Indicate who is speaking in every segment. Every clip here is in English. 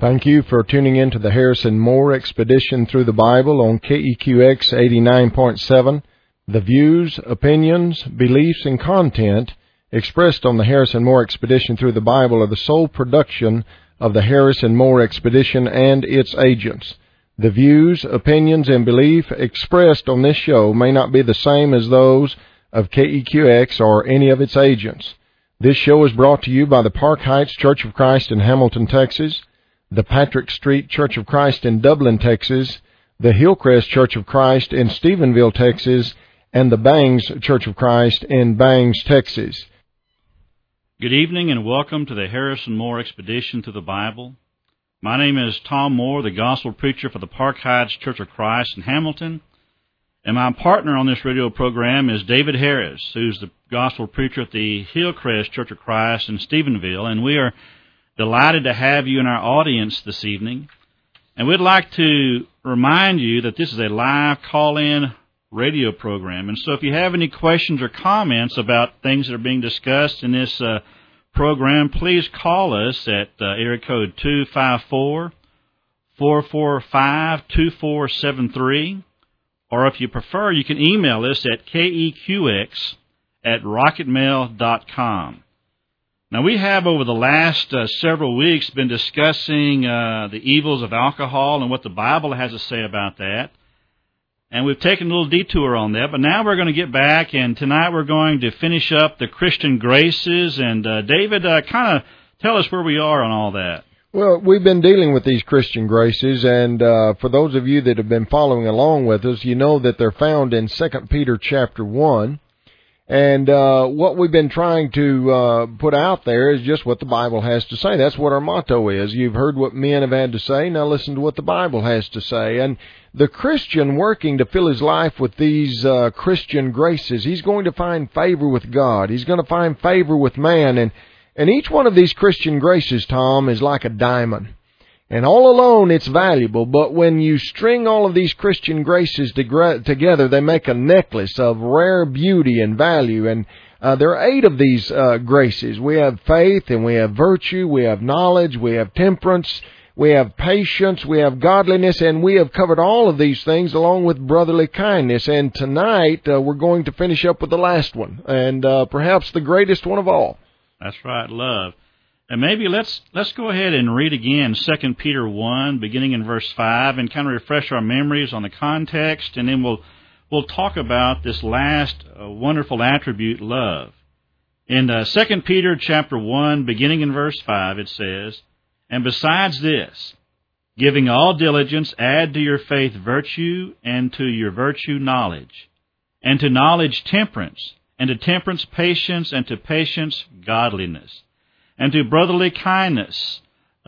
Speaker 1: Thank you for tuning in to the Harrison Moore Expedition Through the Bible on KEQX 89.7. The views, opinions, beliefs, and content expressed on the Harrison Moore Expedition Through the Bible are the sole production of the Harrison Moore Expedition and its agents. The views, opinions, and belief expressed on this show may not be the same as those of KEQX or any of its agents. This show is brought to you by the Park Heights Church of Christ in Hamilton, Texas, the Patrick Street Church of Christ in Dublin, Texas, the Hillcrest Church of Christ in Stephenville, Texas, and the Bangs Church of Christ in Bangs, Texas.
Speaker 2: Good evening and welcome to the Harrison Moore Expedition Through the Bible. My name is Tom Moore, the gospel preacher for the Park Heights Church of Christ in Hamilton, and my partner on this radio program is David Harris, who's the gospel preacher at the Hillcrest Church of Christ in Stephenville, and we are delighted to have you in our audience this evening. And we'd like to remind you that this is a live call-in radio program. And so if you have any questions or comments about things that are being discussed in this program, please call us at area code 254-445-2473. Or if you prefer, you can email us at keqx@rocketmail.com. Now, we have over the last several weeks been discussing the evils of alcohol and what the Bible has to say about that. And we've taken a little detour on that, but now we're going to get back, and tonight we're going to finish up the Christian graces. And David, kind of tell us where we are on all that.
Speaker 1: Well, we've been dealing with these Christian graces, and for those of you that have been following along with us, you know that they're found in 2 Peter chapter 1. And what we've been trying to put out there is just what the Bible has to say. That's what our motto is. You've heard what men have had to say. Now listen to what the Bible has to say. And the Christian working to fill his life with these Christian graces, he's going to find favor with God. He's going to find favor with man. And each one of these Christian graces, Tom, is like a diamond. And all alone, it's valuable, but when you string all of these Christian graces together, they make a necklace of rare beauty and value. And there are 8 of these graces. We have faith, and we have virtue, we have knowledge, we have temperance, we have patience, we have godliness, and we have covered all of these things along with brotherly kindness. And tonight, we're going to finish up with the last one, and perhaps the greatest one of all.
Speaker 2: That's right, love. And maybe let's go ahead and read again 2 Peter 1, beginning in verse 5, and kind of refresh our memories on the context, and then we'll talk about this last wonderful attribute, love. In 2 Peter chapter 1, beginning in verse 5, it says, "And besides this, giving all diligence, add to your faith virtue, and to your virtue knowledge, and to knowledge temperance, and to temperance patience, and to patience godliness, and to brotherly kindness,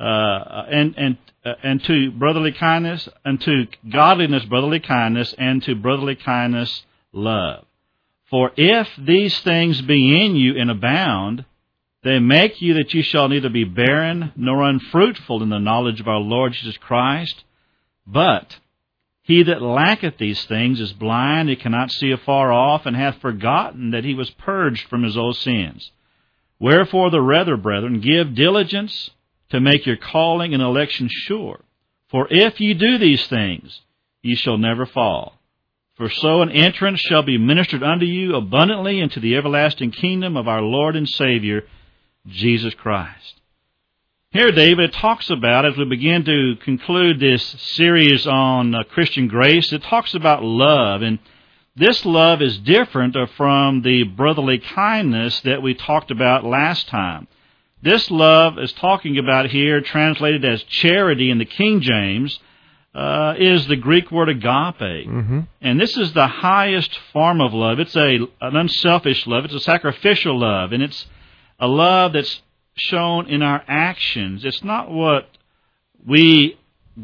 Speaker 2: and to brotherly kindness, and to godliness brotherly kindness, and to brotherly kindness love. For if these things be in you and abound, they make you that you shall neither be barren nor unfruitful in the knowledge of our Lord Jesus Christ. But he that lacketh these things is blind, he cannot see afar off, and hath forgotten that he was purged from his old sins. Wherefore the rather, brethren, give diligence to make your calling and election sure. For if ye do these things, ye shall never fall. For so an entrance shall be ministered unto you abundantly into the everlasting kingdom of our Lord and Savior, Jesus Christ." Here, David, it talks about, as we begin to conclude this series on Christian grace, it talks about love. And this love is different from the brotherly kindness that we talked about last time. This love is talking about here, translated as charity in the King James, is the Greek word agape. Mm-hmm. And this is the highest form of love. It's an unselfish love. It's a sacrificial love. And it's a love that's shown in our actions. It's not what we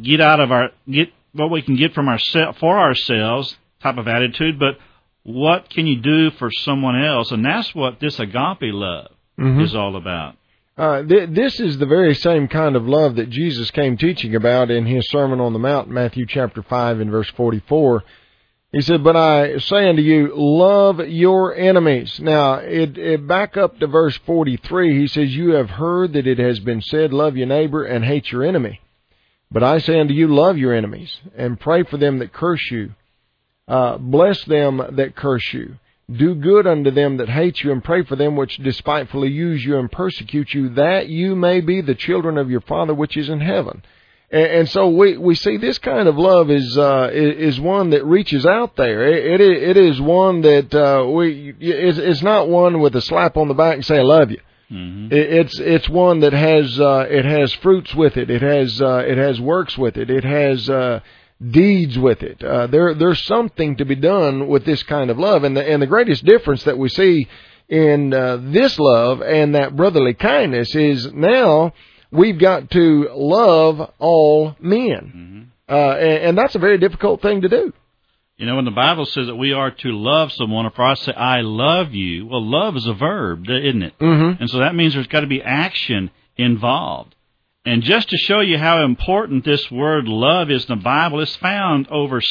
Speaker 2: what we can get from for ourselves type of attitude, but what can you do for someone else? And that's what this agape love is all about.
Speaker 1: This is the very same kind of love that Jesus came teaching about in his Sermon on the Mount, Matthew chapter 5 and verse 44. He said, "But I say unto you, love your enemies." Now, back up to verse 43, he says, "You have heard that it has been said, love your neighbor and hate your enemy." But I say unto you, love your enemies, and pray for them that curse you. Bless them that curse you. Do good unto them that hate you, and pray for them which despitefully use you and persecute you, that you may be the children of your Father which is in heaven. And so we see this kind of love is one that reaches out there. It is one that it's not one with a slap on the back and say I love you. Mm-hmm. It's one that has fruits with it. It has works with it. It has deeds with it. There's something to be done with this kind of love, and the greatest difference that we see in this love and that brotherly kindness is now we've got to love all men. Mm-hmm. And that's a very difficult thing to do.
Speaker 2: You know, when the Bible says that we are to love someone, if I say, I love you, well, love is a verb, isn't it? Mm-hmm. And so that means there's got to be action involved. And just to show you how important this word love is in the Bible, it's found over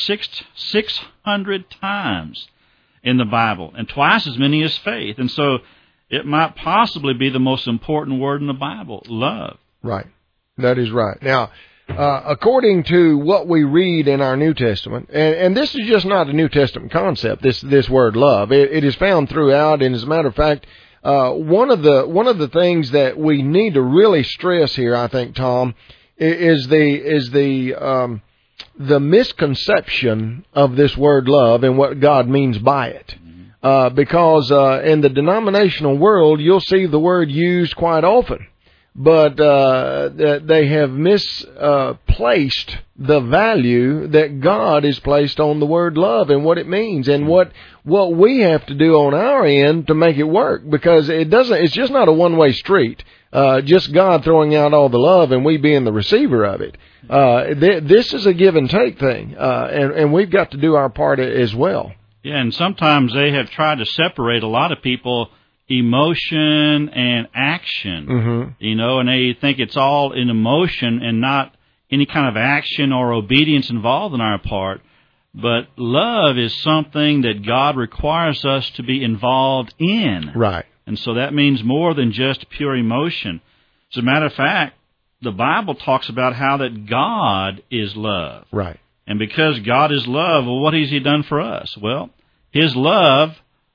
Speaker 2: 600 times in the Bible, and twice as many as faith. And so it might possibly be the most important word in the Bible, love.
Speaker 1: Right. That is right. Now, according to what we read in our New Testament, and this is just not a New Testament concept, this word love. It is found throughout, and as a matter of fact, one of the things that we need to really stress here, I think, Tom, is the misconception of this word love and what God means by it. Because in the denominational world, you'll see the word used quite often. But they have misplaced the value that God has placed on the word love and what it means and what we have to do on our end to make it work, because it's just not a one-way street. Just God throwing out all the love and we being the receiver of it. This is a give and take thing, and we've got to do our part as well.
Speaker 2: Yeah, and sometimes they have tried to separate a lot of people, emotion and action, mm-hmm. You know, and they think it's all in emotion and not any kind of action or obedience involved on our part. But love is something that God requires us to be involved in.
Speaker 1: Right.
Speaker 2: And so that means more than just pure emotion. As a matter of fact, the Bible talks about how that God is love.
Speaker 1: Right.
Speaker 2: And because God is love, well, what has He done for us? Well, His love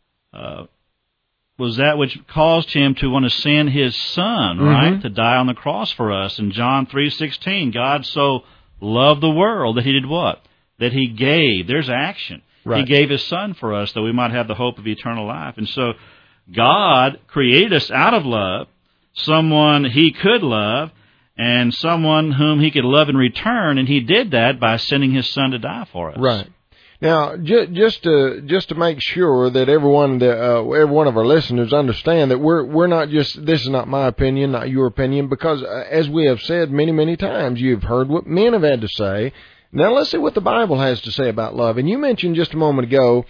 Speaker 2: was that which caused Him to want to send His Son, mm-hmm. right, to die on the cross for us. In John 3:16, God so loved the world that He did what? That He gave. There's action. Right. He gave His Son for us that we might have the hope of eternal life. And so God created us out of love, someone He could love, and someone whom He could love in return, and He did that by sending His Son to die for us.
Speaker 1: Right. Now, just to make sure that every one of our listeners understand that we're not just, this is not my opinion, not your opinion, because as we have said many times, you've heard what men have had to say. Now let's see what the Bible has to say about love. And you mentioned just a moment ago,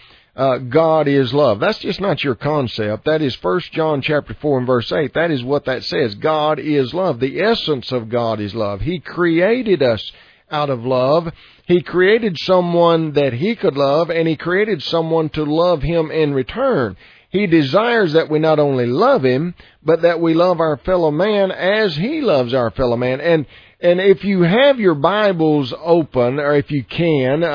Speaker 1: God is love. That's just not your concept. That is 1 John chapter 4 and verse 8. That is what that says. God is love. The essence of God is love. He created us out of love. He created someone that He could love, and He created someone to love Him in return. He desires that we not only love Him, but that we love our fellow man as He loves our fellow man. And if you have your Bibles open, or if you can,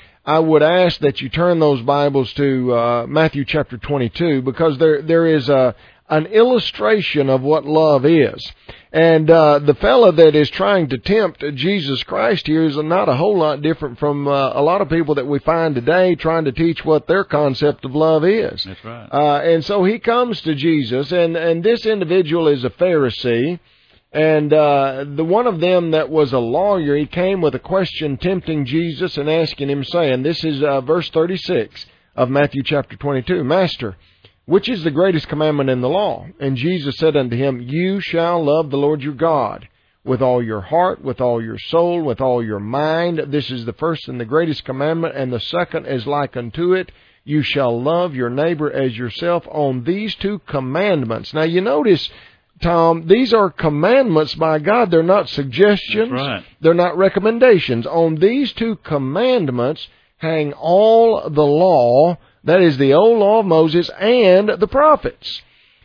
Speaker 1: I would ask that you turn those Bibles to Matthew chapter 22, because there is an illustration of what love is. And the fellow that is trying to tempt Jesus Christ here is not a whole lot different from a lot of people that we find today trying to teach what their concept of love is.
Speaker 2: That's right.
Speaker 1: And so he comes to Jesus, and this individual is a Pharisee, and the one of them that was a lawyer, he came with a question tempting Jesus and asking Him, saying, this is verse 36 of Matthew chapter 22, Master, which is the greatest commandment in the law? And Jesus said unto him, You shall love the Lord your God with all your heart, with all your soul, with all your mind. This is the first and the greatest commandment, and the second is like unto it. You shall love your neighbor as yourself. On these two commandments. Now you notice, Tom, these are commandments by God. They're not suggestions.
Speaker 2: That's right.
Speaker 1: They're not recommendations. On these two commandments hang all the law, that is the old law of Moses, and the prophets.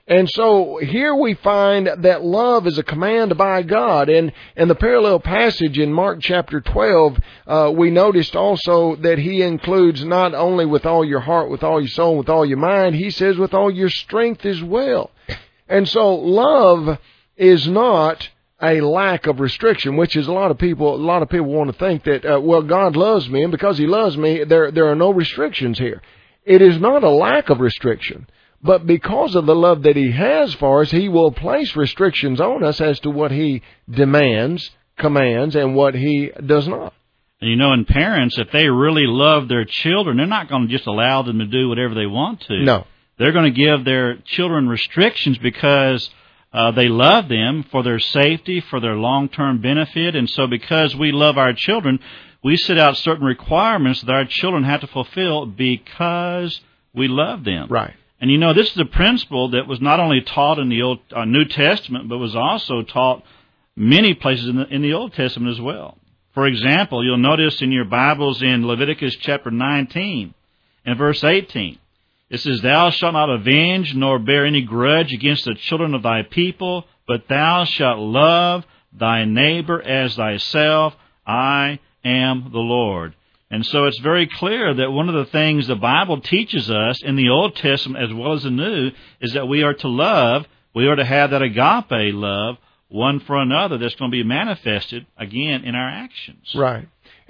Speaker 1: And so here we find that love is a command by God. And the parallel passage in Mark chapter 12, we noticed also that he includes not only with all your heart, with all your soul, with all your mind, he says with all your strength as well. And so love is not a lack of restriction, which is a lot of people want to think that, well, God loves me, and because he loves me, there are no restrictions here. It is not a lack of restriction. But because of the love that he has for us, he will place restrictions on us as to what he demands, commands, and what he does not.
Speaker 2: And you know, and parents, if they really love their children, they're not going to just allow them to do whatever they want to.
Speaker 1: No.
Speaker 2: They're going to give their children restrictions because they love them for their safety, for their long-term benefit. And so because we love our children, we set out certain requirements that our children have to fulfill because we love them.
Speaker 1: Right.
Speaker 2: And you know, this is a principle that was not only taught in the New Testament, but was also taught many places in the Old Testament as well. For example, you'll notice in your Bibles in Leviticus chapter 19 and verse 18, it says, "Thou shalt not avenge nor bear any grudge against the children of thy people, but thou shalt love thy neighbor as thyself. I am the Lord." And so it's very clear that one of the things the Bible teaches us in the Old Testament as well as the New is that we are to love, we are to have that agape love one for another that's going to be manifested, again, in our actions.
Speaker 1: Right.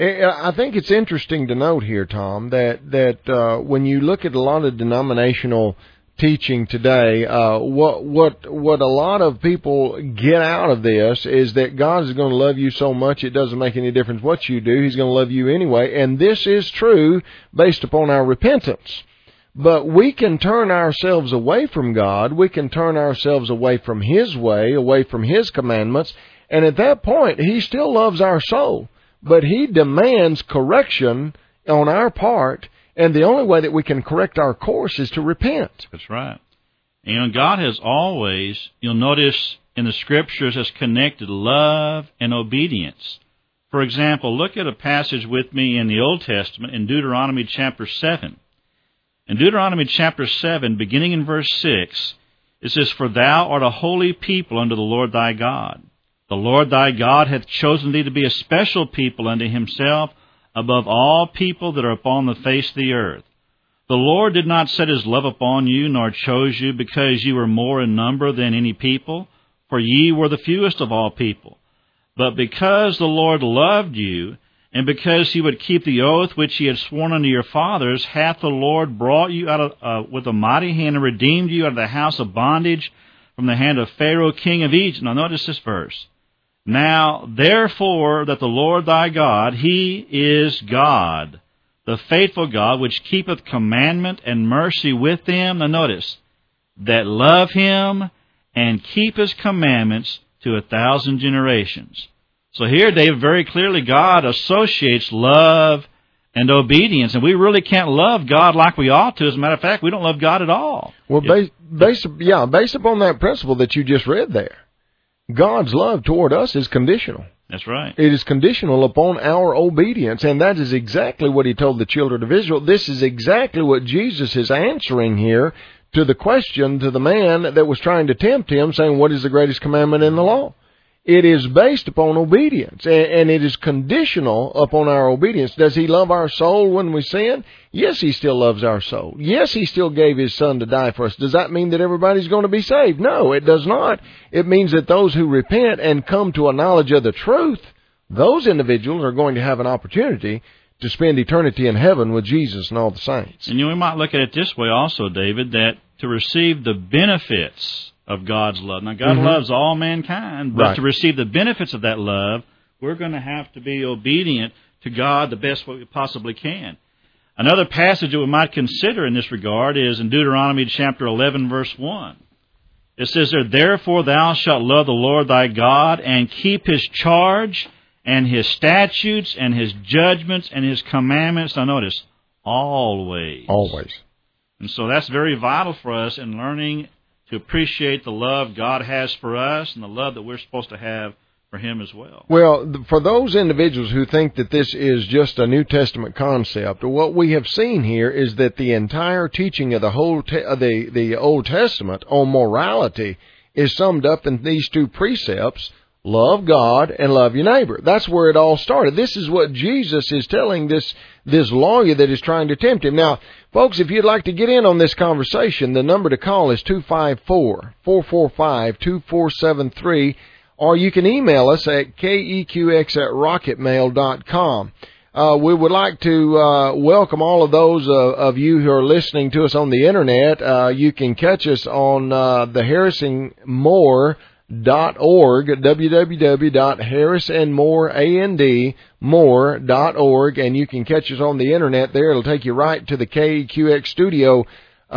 Speaker 1: I think it's interesting to note here, Tom, that when you look at a lot of denominational teaching today, what a lot of people get out of this is that God is going to love you so much it doesn't make any difference what you do. He's going to love you anyway, and this is true based upon our repentance. But we can turn ourselves away from God. We can turn ourselves away from His way, away from His commandments, and at that point, He still loves our soul, but He demands correction on our part. And the only way that we can correct our course is to repent.
Speaker 2: That's right. And God has always, you'll notice in the Scriptures, has connected love and obedience. For example, look at a passage with me in the Old Testament in Deuteronomy chapter 7. In Deuteronomy chapter 7, beginning in verse 6, it says, "For thou art a holy people unto the Lord thy God. The Lord thy God hath chosen thee to be a special people unto himself, above all people that are upon the face of the earth. The Lord did not set his love upon you, nor chose you, because you were more in number than any people, for ye were the fewest of all people. But because the Lord loved you, and because he would keep the oath which he had sworn unto your fathers, hath the Lord brought you out of, with a mighty hand, and redeemed you out of the house of bondage, from the hand of Pharaoh king of Egypt." Now notice this verse. "Now, therefore, that the Lord thy God, he is God, the faithful God, which keepeth commandment and mercy with them," now notice, "that love him and keep his commandments to 1,000 generations." So here, David, very clearly, God associates love and obedience, and we really can't love God like we ought to. As a matter of fact, we don't love God at all.
Speaker 1: Well, based upon that principle that you just read there, God's love toward us is conditional.
Speaker 2: That's right.
Speaker 1: It is conditional upon our obedience, and that is exactly what he told the children of Israel. This is exactly what Jesus is answering here to the question to the man that was trying to tempt him, saying, "What is the greatest commandment in the law?" It is based upon obedience, and it is conditional upon our obedience. Does he love our soul when we sin? Yes, he still loves our soul. Yes, he still gave his son to die for us. Does that mean that everybody's going to be saved? No, it does not. It means that those who repent and come to a knowledge of the truth, those individuals are going to have an opportunity to spend eternity in heaven with Jesus and all the saints.
Speaker 2: And we might look at it this way also, David, that to receive the benefits of God's love. Now, God loves all mankind, but to receive the benefits of that love, we're going to have to be obedient to God the best way we possibly can. Another passage that we might consider in this regard is in Deuteronomy chapter 11, verse 1. It says there, "Therefore thou shalt love the Lord thy God, and keep his charge, and his statutes, and his judgments, and his commandments." Now notice, always.
Speaker 1: Always.
Speaker 2: And so that's very vital for us in learning to appreciate the love God has for us and the love that we're supposed to have for him as well.
Speaker 1: Well, for those individuals who think that this is just a New Testament concept, what we have seen here is that the entire teaching of the Old Testament on morality is summed up in these two precepts: love God and love your neighbor. That's where it all started. This is what Jesus is telling this lawyer that is trying to tempt him. Now, folks, if you'd like to get in on this conversation, the number to call is 254-445-2473, or you can email us at keqx@rocketmail.com. We would like to welcome all of those of you who are listening to us on the Internet. You can catch us on the harrisonmore.org, www.harrisonmore.org, and you can catch us on the Internet there. It'll take you right to the KEQX Studio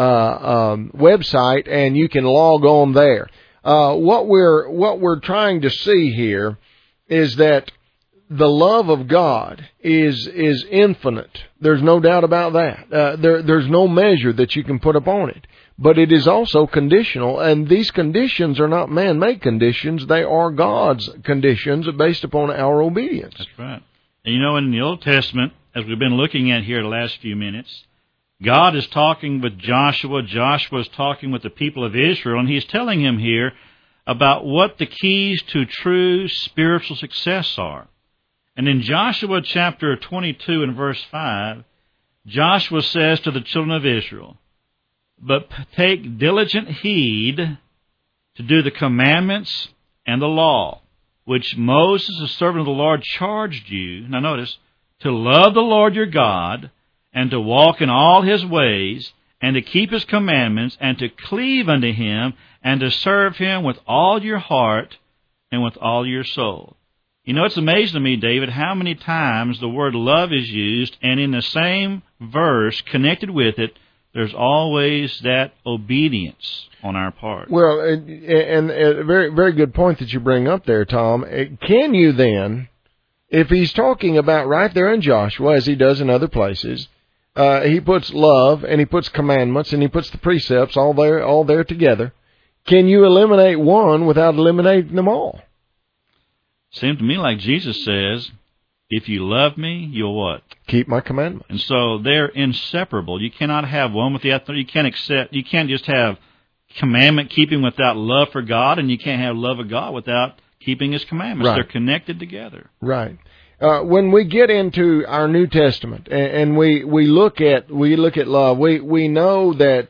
Speaker 1: website, and you can log on there. What we're trying to see here is that the love of God is infinite. There's no doubt about that. There's no measure that you can put upon it. But it is also conditional, and these conditions are not man-made conditions. They are God's conditions based upon our obedience.
Speaker 2: That's right. And you know, in the Old Testament, as we've been looking at here the last few minutes, God is talking with Joshua. Joshua is talking with the people of Israel, and he's telling him here about what the keys to true spiritual success are. And in Joshua chapter 22 and verse 5, Joshua says to the children of Israel, "But take diligent heed to do the commandments and the law, which Moses, the servant of the Lord, charged you," now notice, "to love the Lord your God, and to walk in all his ways, and to keep his commandments, and to cleave unto him, and to serve him with all your heart and with all your soul." You know, it's amazing to me, David, how many times the word love is used, and in the same verse, connected with it, there's always that obedience on our part.
Speaker 1: Well, and a very, very good point that you bring up there, Tom. Can you then, if he's talking about right there in Joshua, as he does in other places, he puts love and he puts commandments and he puts the precepts all there together. Can you eliminate one without eliminating them all?
Speaker 2: Seems to me like Jesus says, if you love me, you'll what?
Speaker 1: Keep my commandments.
Speaker 2: And so they're inseparable. You cannot have one with the other. You can't just have commandment keeping without love for God, and you can't have love of God without keeping his commandments.
Speaker 1: Right.
Speaker 2: They're connected together.
Speaker 1: Right. When we get into our New Testament and we look at love, we know that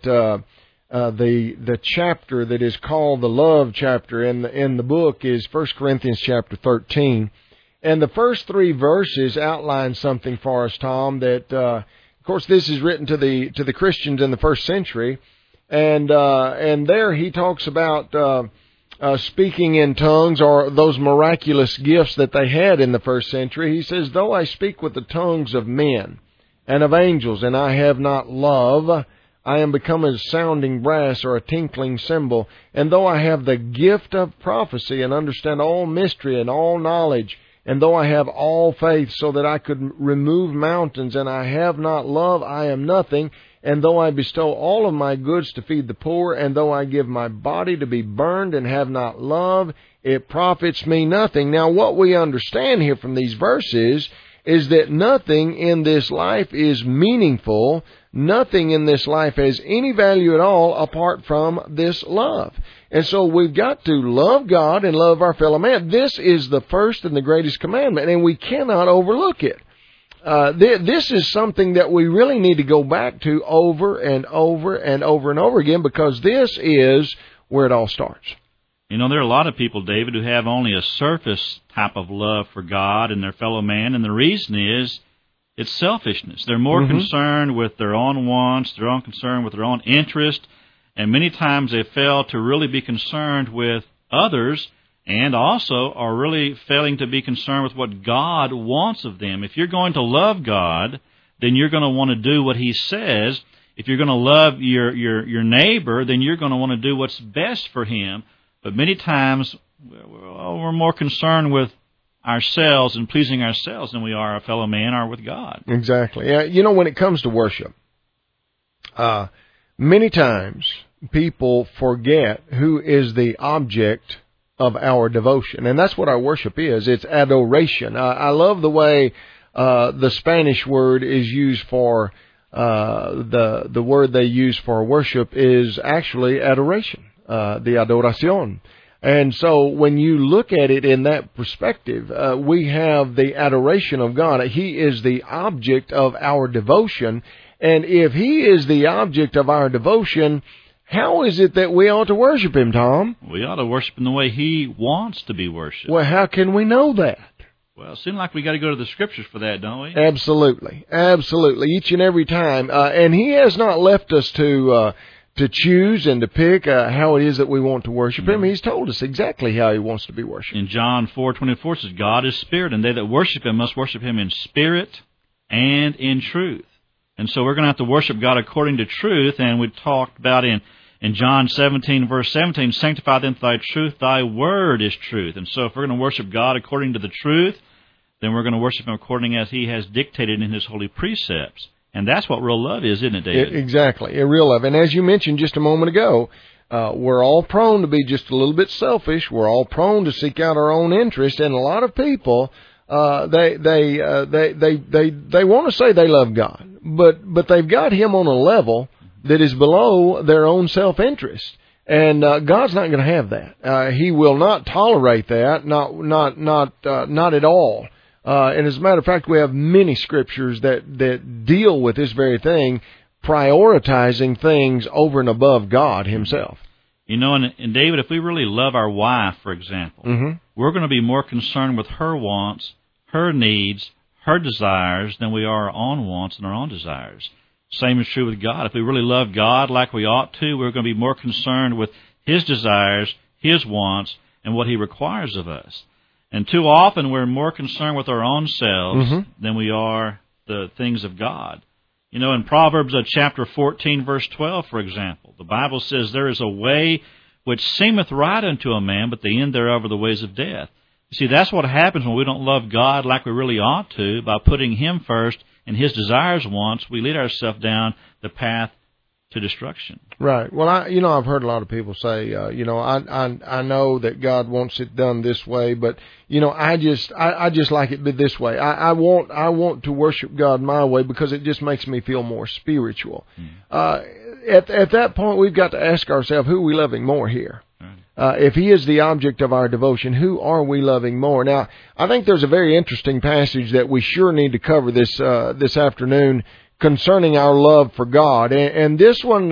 Speaker 1: the chapter that is called the love chapter in the book is 1 Corinthians chapter 13, and the first three verses outline something for us, Tom. That of course this is written to the Christians in the first century, and there he talks about speaking in tongues, or those miraculous gifts that they had in the first century. He says, "Though I speak with the tongues of men and of angels, and I have not love, I am become as sounding brass or a tinkling cymbal. And though I have the gift of prophecy and understand all mystery and all knowledge, and though I have all faith so that I could remove mountains, and I have not love, I am nothing. And though I bestow all of my goods to feed the poor, and though I give my body to be burned and have not love, it profits me nothing." Now, what we understand here from these verses is that nothing in this life is meaningful. Nothing in this life has any value at all apart from this love. And so we've got to love God and love our fellow man. This is the first and the greatest commandment, and we cannot overlook it. This is something that we really need to go back to over and over and over and over again, because this is where it all starts.
Speaker 2: You know, there are a lot of people, David, who have only a surface type of love for God and their fellow man, and the reason is it's selfishness. They're more concerned with their own wants, they're all concerned with their own interest, and many times they fail to really be concerned with others, and also are really failing to be concerned with what God wants of them. If you're going to love God, then you're going to want to do what He says. If you're going to love your neighbor, then you're going to want to do what's best for him. But many times, we're more concerned with ourselves and pleasing ourselves than we are our fellow man or with God.
Speaker 1: Exactly. Yeah, you know, when it comes to worship, many times people forget who is the object of our devotion. And that's what our worship is. It's adoration. I love the way the Spanish word is used for the word they use for worship is actually adoration, the adoración. And so when you look at it in that perspective, we have the adoration of God. He is the object of our devotion. And if He is the object of our devotion, how is it that we ought to worship Him, Tom?
Speaker 2: We ought to worship Him the way He wants to be worshipped.
Speaker 1: Well, how can we know that?
Speaker 2: Well, it seems like we got to go to the Scriptures for that, don't we?
Speaker 1: Absolutely. Absolutely. Each and every time. And He has not left us to choose and to pick how it is that we want to worship Him. He's told us exactly how He wants to be worshipped.
Speaker 2: In John 4:24 it says, God is spirit, and they that worship Him must worship Him in spirit and in truth. And so we're going to have to worship God according to truth, and we talked about in John 17, verse 17, sanctify them through thy truth, thy word is truth. And so if we're going to worship God according to the truth, then we're going to worship Him according as He has dictated in His holy precepts. And that's what real love is, isn't it, David?
Speaker 1: Exactly, a real love. And as you mentioned just a moment ago, we're all prone to be just a little bit selfish. We're all prone to seek out our own interest. And a lot of people, they want to say they love God, but they've got Him on a level that is below their own self-interest. And God's not going to have that. He will not tolerate that, not at all. And as a matter of fact, we have many scriptures that deal with this very thing, prioritizing things over and above God Himself.
Speaker 2: You know, and David, if we really love our wife, for example, we're going to be more concerned with her wants, her needs, her desires than we are our own wants and our own desires. Same is true with God. If we really love God like we ought to, we're going to be more concerned with His desires, His wants, and what He requires of us. And too often we're more concerned with our own selves than we are the things of God. You know, in Proverbs chapter 14, verse 12, for example, the Bible says, there is a way which seemeth right unto a man, but the end thereof are the ways of death. You see, that's what happens when we don't love God like we really ought to. By putting Him first and His desires wants, we lead ourselves down the path to destruction.
Speaker 1: Right. Well, I've heard a lot of people say, I know that God wants it done this way, but I just like it this way. I want to worship God my way because it just makes me feel more spiritual. At that point, we've got to ask ourselves, who are we loving more here? If He is the object of our devotion, who are we loving more? Now, I think there's a very interesting passage that we sure need to cover this afternoon concerning our love for God. And this one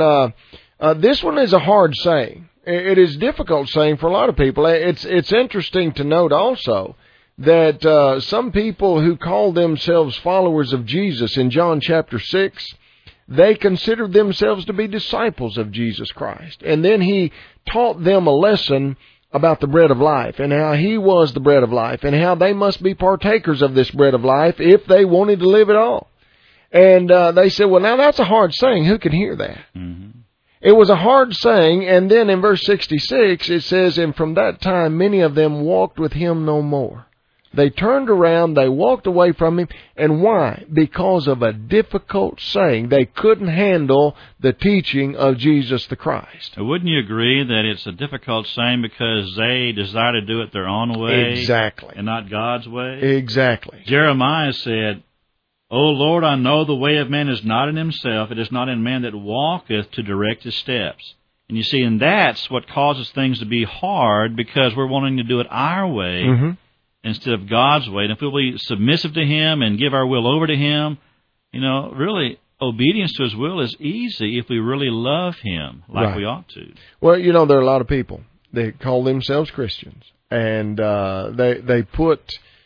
Speaker 1: is a hard saying. It is a difficult saying for a lot of people. It's interesting to note also that some people who call themselves followers of Jesus in John chapter 6, they considered themselves to be disciples of Jesus Christ. And then He taught them a lesson about the bread of life and how He was the bread of life and how they must be partakers of this bread of life if they wanted to live at all. And they said, well, now that's a hard saying. Who can hear that? It was a hard saying. And then in verse 66, it says, and from that time many of them walked with Him no more. They turned around, they walked away from Him. And why? Because of a difficult saying. They couldn't handle the teaching of Jesus the Christ.
Speaker 2: Wouldn't you agree that it's a difficult saying because they desire to do it their own way?
Speaker 1: Exactly.
Speaker 2: And not God's way?
Speaker 1: Exactly.
Speaker 2: Jeremiah said, O Lord, I know the way of man is not in himself. It is not in man that walketh to direct his steps. And you see, and that's what causes things to be hard because we're wanting to do it our way instead of God's way. And if we'll be submissive to Him and give our will over to Him, really obedience to His will is easy if we really love Him like we ought to.
Speaker 1: Well, there are a lot of people that call themselves Christians, and they put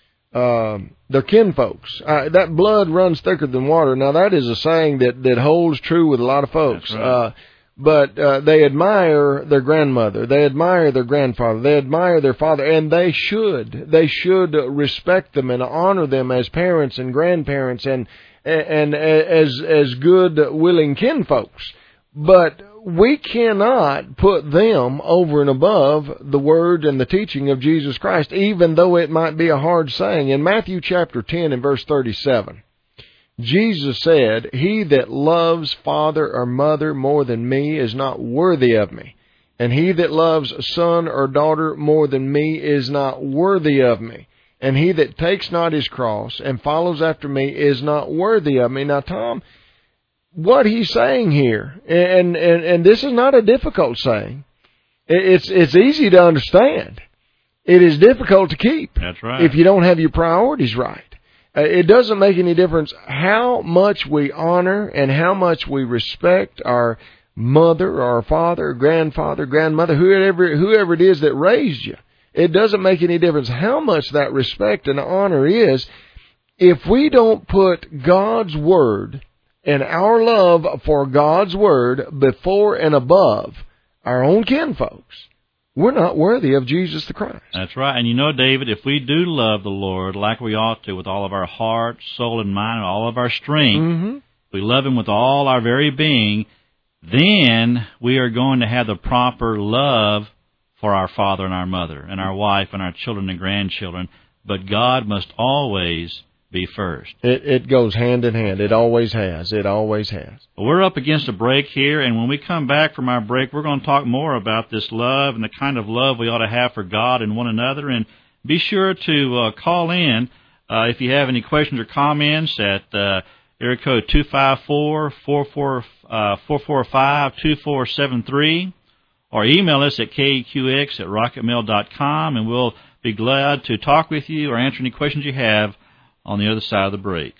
Speaker 1: their kinfolks. That blood runs thicker than water. Now, that is a saying that holds true with a lot of folks.
Speaker 2: That's right.
Speaker 1: But they admire their grandmother. They admire their grandfather. They admire their father. And they should. They should respect them and honor them as parents and grandparents and as good, willing kinfolks. But we cannot put them over and above the Word and the teaching of Jesus Christ, even though it might be a hard saying. In Matthew chapter 10 and verse 37, Jesus said, he that loves father or mother more than me is not worthy of me. And he that loves son or daughter more than me is not worthy of me. And he that takes not his cross and follows after me is not worthy of me. Now, Tom, what he's saying here, and this is not a difficult saying. It's easy to understand. It is difficult to keep.
Speaker 2: That's right.
Speaker 1: If you don't have your priorities right. It doesn't make any difference how much we honor and how much we respect our mother or father, grandfather, grandmother, whoever it is that raised you. It doesn't make any difference how much that respect and honor is. If we don't put God's Word and our love for God's Word before and above our own kinfolks, we're not worthy of Jesus the Christ.
Speaker 2: That's right. And you know, David, if we do love the Lord like we ought to with all of our heart, soul, and mind, and all of our strength, we love Him with all our very being, then we are going to have the proper love for our father and our mother and our wife and our children and grandchildren. But God must always be first.
Speaker 1: It goes hand in hand. It always has. It always has.
Speaker 2: Well, we're up against a break here, and when we come back from our break, we're going to talk more about this love and the kind of love we ought to have for God and one another. And be sure to call in if you have any questions or comments at area code 254-445-2473, or email us at keqx@rocketmail.com, and we'll be glad to talk with you or answer any questions you have on the other side of the break.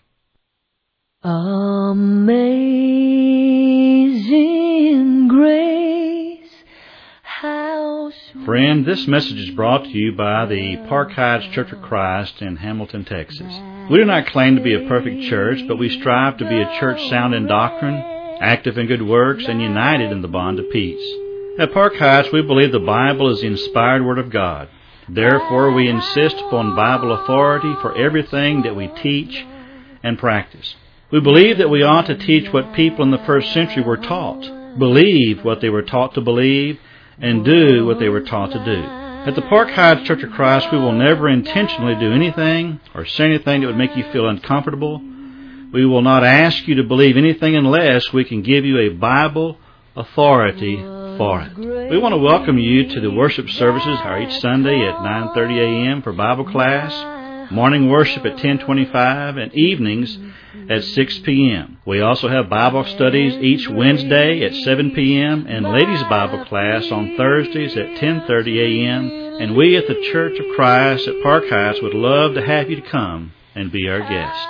Speaker 3: Amazing grace, how sweet.
Speaker 2: Friend, this message is brought to you by the Park Heights Church of Christ in Hamilton, Texas. We do not claim to be a perfect church, but we strive to be a church sound in doctrine, active in good works, and united in the bond of peace. At Park Heights, we believe the Bible is the inspired Word of God. Therefore, we insist upon Bible authority for everything that we teach and practice. We believe that we ought to teach what people in the first century were taught, believe what they were taught to believe, and do what they were taught to do. At the Park Heights Church of Christ, we will never intentionally do anything or say anything that would make you feel uncomfortable. We will not ask you to believe anything unless we can give you a Bible authority for it. We want to welcome you to the worship services each Sunday at 9:30 a.m. for Bible class, morning worship at 10:25, and evenings at 6 p.m. We also have Bible studies each Wednesday at 7 p.m. and ladies' Bible class on Thursdays at 10:30 a.m. And we at the Church of Christ at Park Heights would love to have you to come and be our guest.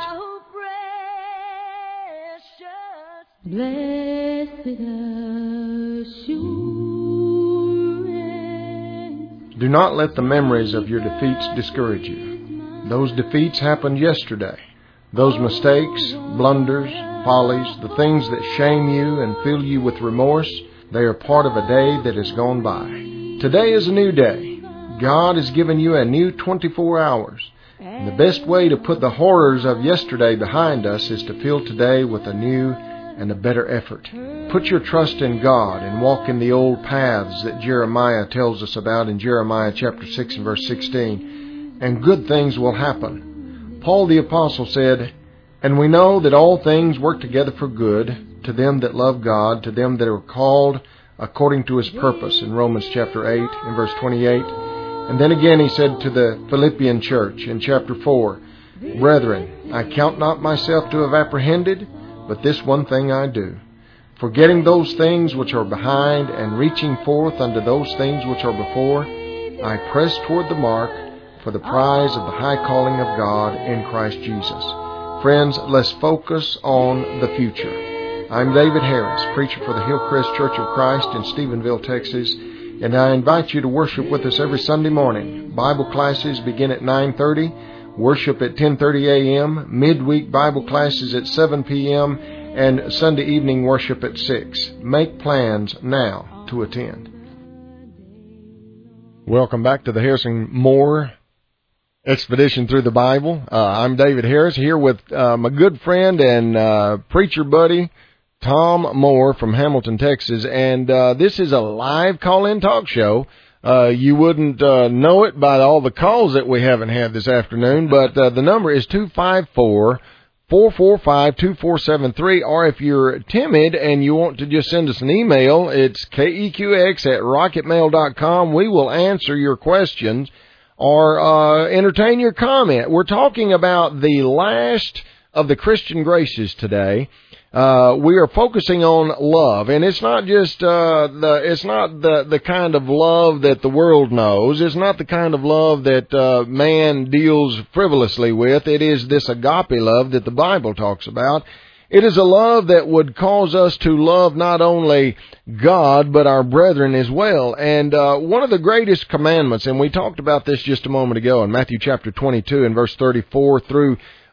Speaker 3: Blessed assurance.
Speaker 1: Do not let the memories of your defeats discourage you. Those defeats happened yesterday. Those mistakes, blunders, follies, the things that shame you and fill you with remorse, they are part of a day that has gone by. Today is a new day. God has given you a new 24 hours. And the best way to put the horrors of yesterday behind us is to fill today with a new and a better effort. Put your trust in God and walk in the old paths that Jeremiah tells us about in Jeremiah chapter 6 and verse 16, and good things will happen. Paul the Apostle said, "And we know that all things work together for good to them that love God, to them that are called according to His purpose," in Romans chapter 8 and verse 28. And then again he said to the Philippian church in chapter 4, "Brethren, I count not myself to have apprehended, but this one thing I do, forgetting those things which are behind and reaching forth unto those things which are before, I press toward the mark for the prize of the high calling of God in Christ Jesus." Friends, let's focus on the future. I'm David Harris, preacher for the Hillcrest Church of Christ in Stephenville, Texas, and I invite you to worship with us every Sunday morning. Bible classes begin at 9:30. Worship at 10:30 a.m., midweek Bible classes at 7 p.m., and Sunday evening worship at 6. Make plans now to attend. Welcome back to the Harrison Moore Expedition Through the Bible. I'm David Harris here with my good friend and preacher buddy, Tom Moore from Hamilton, Texas, and this is a live call-in talk show. You wouldn't know it by all the calls that we haven't had this afternoon, but the number is 254 445-2473, or if you're timid and you want to just send us an email, it's keqx@rocketmail.com. We will answer your questions or entertain your comment. We're talking about the last of the Christian graces today. We are focusing on love, and it's not just the kind of love that the world knows. It's not the kind of love that man deals frivolously with. It is this agape love that the Bible talks about. It is a love that would cause us to love not only God, but our brethren as well. And one of the greatest commandments, and we talked about this just a moment ago in Matthew chapter 22 and verse 34 through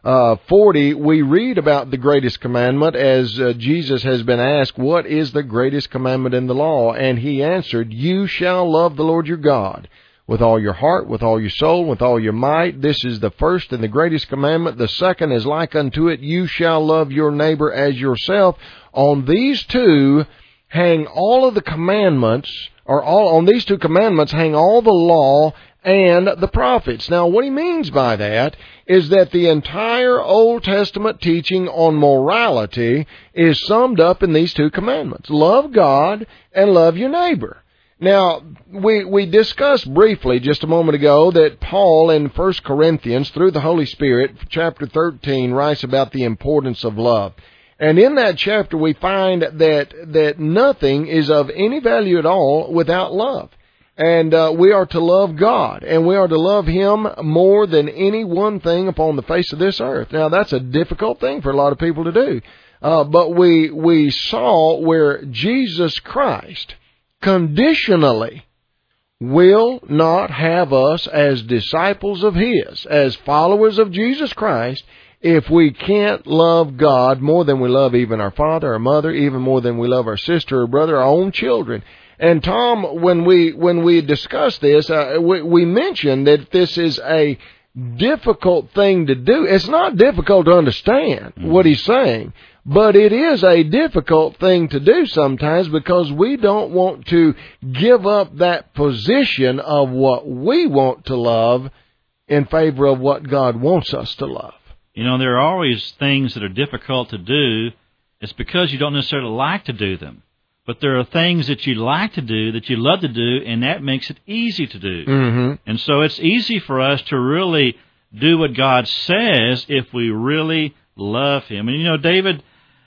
Speaker 1: 40, we read about the greatest commandment as Jesus has been asked, what is the greatest commandment in the law? And he answered, you shall love the Lord your God with all your heart, with all your soul, with all your might. This is the first and the greatest commandment. The second is like unto it, you shall love your neighbor as yourself. On these two hang all of the commandments, or on these two commandments hang all the law and the prophets. Now, what he means by that is that the entire Old Testament teaching on morality is summed up in these two commandments. Love God and love your neighbor. Now, we discussed briefly just a moment ago that Paul in 1 Corinthians, through the Holy Spirit, chapter 13, writes about the importance of love. And in that chapter, we find that nothing is of any value at all without love. And we are to love God, and we are to love Him more than any one thing upon the face of this earth. Now, that's a difficult thing for a lot of people to do. But we saw where Jesus Christ conditionally will not have us as disciples of His, as followers of Jesus Christ, if we can't love God more than we love even our father, our mother, even more than we love our sister or brother, our own children. And Tom, when we discussed this, we mentioned that this is a difficult thing to do. It's not difficult to understand what he's saying, but it is a difficult thing to do sometimes because we don't want to give up that position of what we want to love in favor of what God wants us to love.
Speaker 2: You know, there are always things that are difficult to do. It's because you don't necessarily like to do them. But there are things that you like to do, that you love to do, and that makes it easy to do.
Speaker 1: Mm-hmm.
Speaker 2: And so it's easy for us to really do what God says if we really love Him. And, you know, David,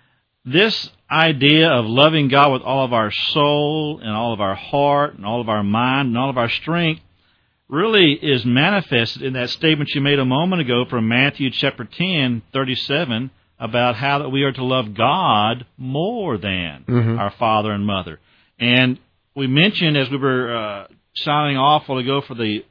Speaker 2: this idea of loving God with all of our soul and all of our heart and all of our mind and all of our strength really is manifested in that statement you made a moment ago from Matthew chapter 10, 37, about how that we are to love God more than our father and mother. And we mentioned as we were signing off a while ago for the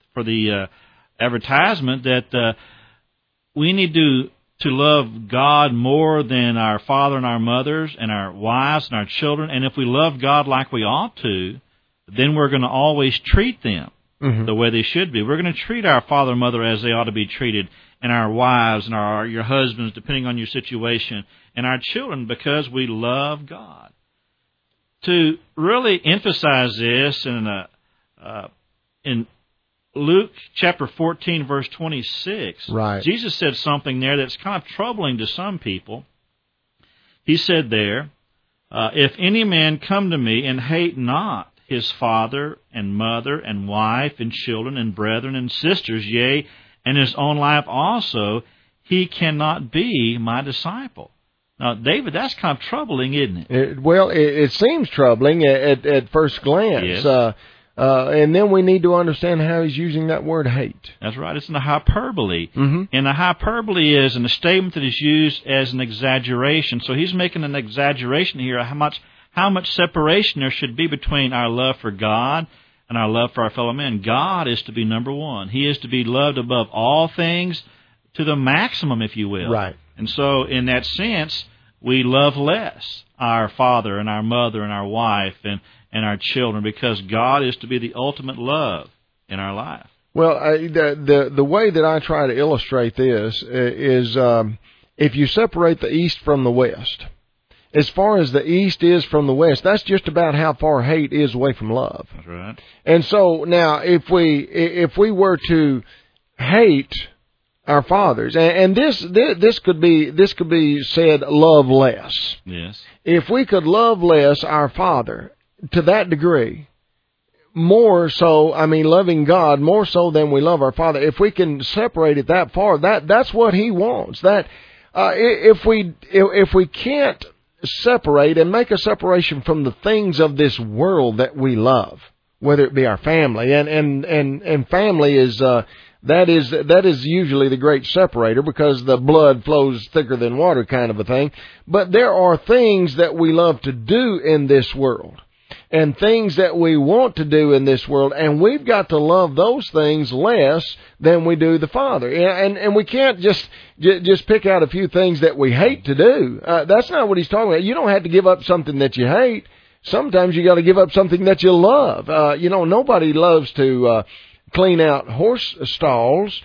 Speaker 2: advertisement that we need to love God more than our father and our mothers and our wives and our children. And if we love God like we ought to, then we're going to always treat them the way they should be. We're going to treat our father and mother as they ought to be treated, and our wives and your husbands, depending on your situation, and our children, because we love God. To really emphasize this in Luke chapter 14, verse 26,
Speaker 1: right,
Speaker 2: Jesus said something there that's kind of troubling to some people. He said there, if any man come to me and hate not his father and mother and wife and children and brethren and sisters, yea, and his own life also, he cannot be my disciple. Now, David, that's kind of troubling, isn't it?
Speaker 1: It seems troubling at first glance.
Speaker 2: Yes.
Speaker 1: And then we need to understand how he's using that word hate.
Speaker 2: That's right. It's in the hyperbole. And the hyperbole is in a statement that is used as an exaggeration. So he's making an exaggeration here of how much separation there should be between our love for God and our love for our fellow men. God is to be number one. He is to be loved above all things to the maximum, if you will.
Speaker 1: Right.
Speaker 2: And so in that sense, we love less our father and our mother and our wife and our children because God is to be the ultimate love in our life.
Speaker 1: Well, the way that I try to illustrate this is if you separate the East from the West, as far as the East is from the West, that's just about how far hate is away from love.
Speaker 2: That's right.
Speaker 1: And so now, if we were to hate our fathers. And this could be said, love less.
Speaker 2: Yes.
Speaker 1: If we could love less our Father to that degree, more so, loving God more so than we love our Father, if we can separate it that far, that's what He wants. That if we can't separate and make a separation from the things of this world that we love, whether it be our family, and family is that is usually the great separator, because the blood flows thicker than water kind of a thing. But there are things that we love to do in this world, and things that we want to do in this world, and we've got to love those things less than we do the Father. And we can't just pick out a few things that we hate to do. That's not what He's talking about. You don't have to give up something that you hate. Sometimes you got to give up something that you love. Nobody loves to clean out horse stalls.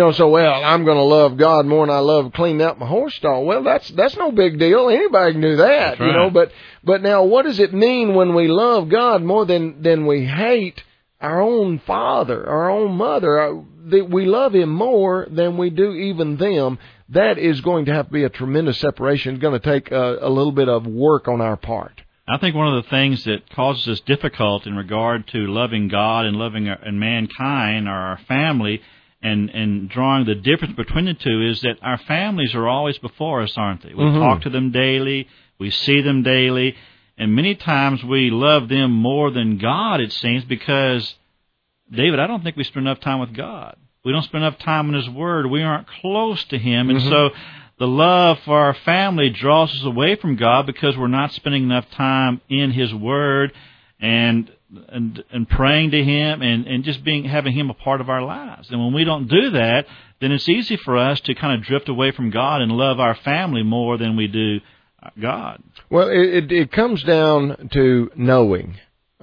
Speaker 1: I'm going to love God more than I love cleaning out my horse stall. Well, that's no big deal. Anybody can do that,
Speaker 2: that's right.
Speaker 1: But now, what does it mean when we love God more than we hate our own father, our own mother? We love Him more than we do even them. That is going to have to be a tremendous separation. It's going to take a little bit of work on our part.
Speaker 2: I think one of the things that causes us difficult in regard to loving God and loving and mankind, or our family, and drawing the difference between the two, is that our families are always before us, aren't they? We talk to them daily, we see them daily, and many times we love them more than God, it seems, because, David, I don't think we spend enough time with God. We don't spend enough time in His Word. We aren't close to Him, and so the love for our family draws us away from God because we're not spending enough time in His Word and praying to Him and just having Him a part of our lives. And when we don't do that, then it's easy for us to kind of drift away from God and love our family more than we do God.
Speaker 1: Well, it comes down to knowing,